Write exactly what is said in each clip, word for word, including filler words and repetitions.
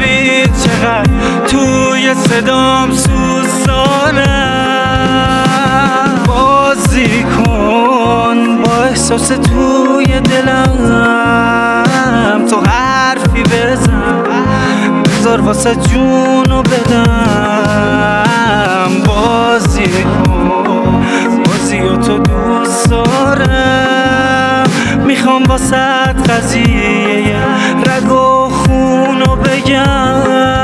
ببین چقدر توی صدام سوز دارم. بازی کن با احساس توی دلم، تو حرفی بزن بذار واسه جونو بدم. بازی کن بازی و تو دوست دارم، میخوام واسه قضیه رگ و خونو بگم.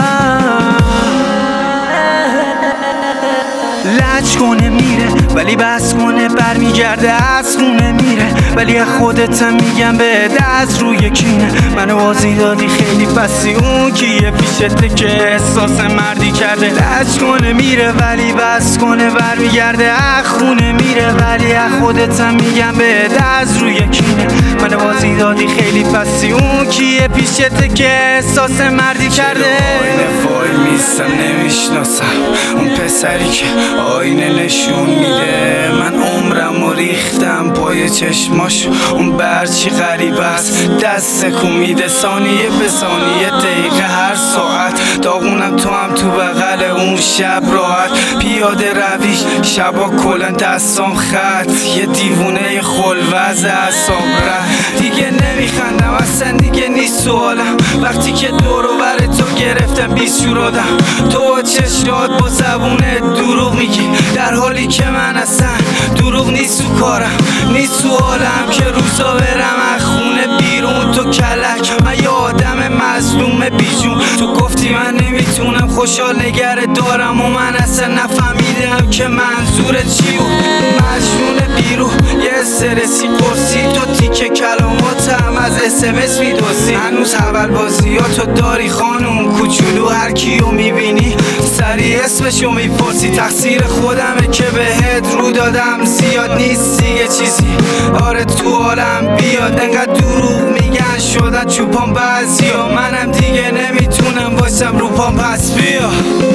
لج کنه میره ولی بس کنه برمیگرده، از خونه میره ولی از خودت میگم به از روی کینه. منو بازی دادی خیلی پسی، اون کیه پیشته که احساس مردی کرده. لج کنه میره ولی بس کنه برمیگرده، از خونه میره ولی از خودت میگم به از روی کینه. منو بازی دادی خیلی پسی، اون کیه پیشته که احساس مردی کرده. آینه وای میستم نمیشناسم اون پسری که آینه نشون میده. من عمرم و ریختم پای چشماش، اون برچی غریب است دست تکون میده. ثانیه به ثانیه دقیقه هر ساعت داغونم تو هم تو بغل اون شب راحت. پیاده رویش شبا کلن دستام خط، یه دیوونه خلوز اعصاب رفت. دیگه نمیخندم اصلا دیگه نیست سوالم، وقتی که دور و بر تو گرفتم بیشور آدم. تو با چشمات با زبونت دروغ میگی، در حالی که من اصلا دروغ نیست تو کارم نیست تو حالم. که روزا برم از خونه بیرون تو کلک، من یه آدم مظلوم بیجون. تو گفتی من نمیتونم خوشحال نگره دارم و من اصلا نفهمیدم که منظور چی بود. مجنون بیرو یه استرسی پرسی، تو تیکه کلاماتم از اس ام اس میدوزی. هنوز اول بازیاتو داری خانوم کوچولو، هر کیو میبینی سری اسمشو میپرسی. تقصیر خودمه که بهت رو دادم، زیاد نیست دیگه چیزی آره تو حالم بیاد. انقدر دروغ میگن شدن چوپان بعضیا، منم دیگه نمیتونم باشم رو پام پس بیا.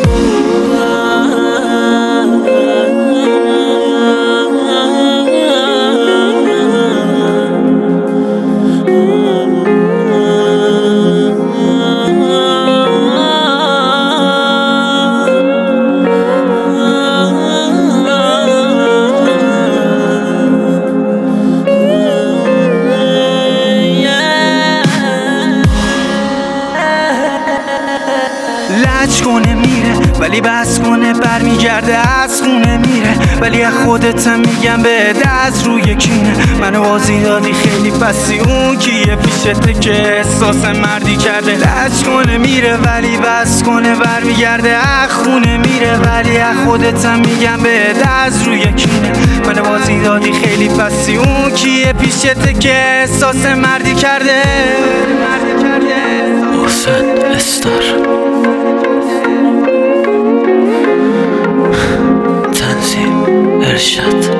لج کنه میره ولی بس کنه برمیگرده، از خونه میره ولی از خودت میگم به از روی کینه. منو بازی دادی خیلی پسی، اون کیه پیشته که احساس مردی کرده. لج کنه میره ولی بس کنه برمیگرده، از خونه میره ولی از خودت میگم به از روی کینه. منو بازی دادی خیلی پسی، اون کیه پیشته که احساس مردی کرده. محسن استار تنظیم ارشاد.